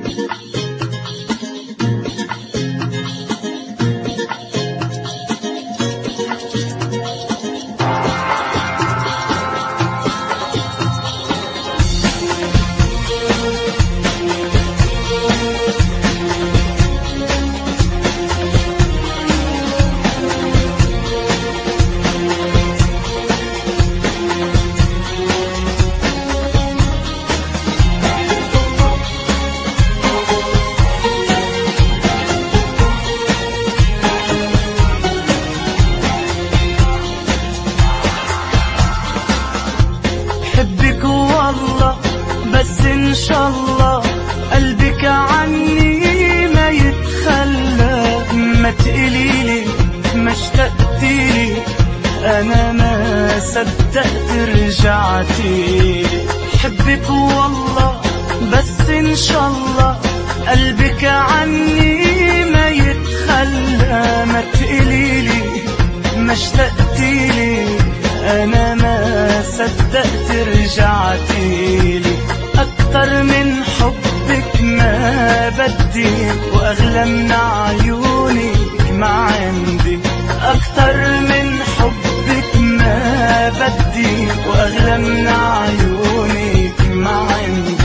بحبك والله، بس ان شاء الله قلبك عني ما يتخلى. ما تقليلي ما اشتقتيلي، انا ما صدقت رجعتيلي. بحبك والله، بس ان شاء الله قلبك عني ما يتخلى. ما تقليلي ما اشتقتيلي، انا ما صدقت رجعتيلي. اكتر من حبك ما بدي، واغلى من عيونك ما عندي. اكتر من حبك ما بدي، واغلى من عيونك ما عندي.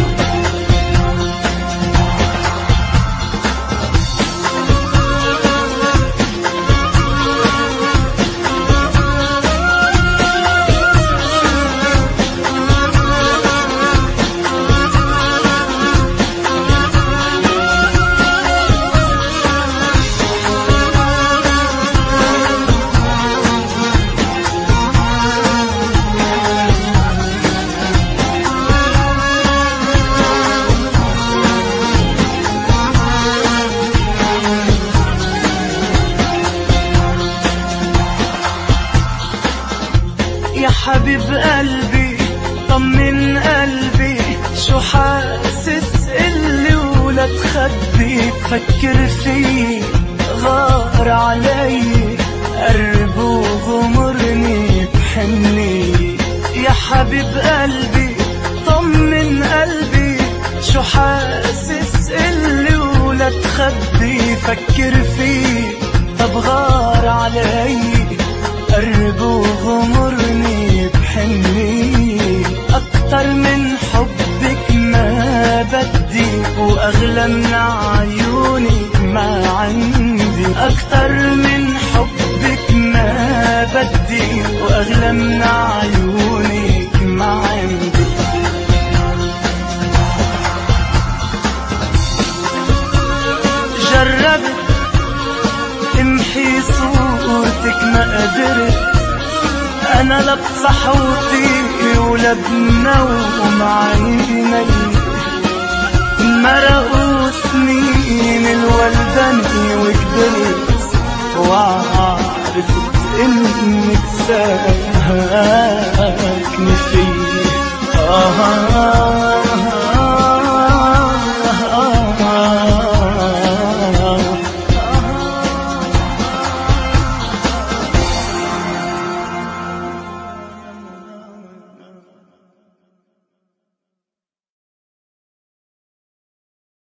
يا حبيب قلبي طمن قلبي، شو حاسس اللي ولا تخبي. فكر فيه غار علي، قرب وغمرني بحني. يا حبيب قلبي طمن قلبي، شو حاسس اللي ولا تخبي. فكر فيه طب غار علي، قرب وغمرني بحني. اكتر من حبك ما بدي، واغلى من عيونك ما عندي. اكتر من حبك ما بدي، واغلى من عيونك ما عندي. جربت امحي صورتك ما قدرت، انا لا بصحوتي ولا بنوم عيني. مرقوا سنين الولدني وكبرت، وعرفت انك ساكنة فيه.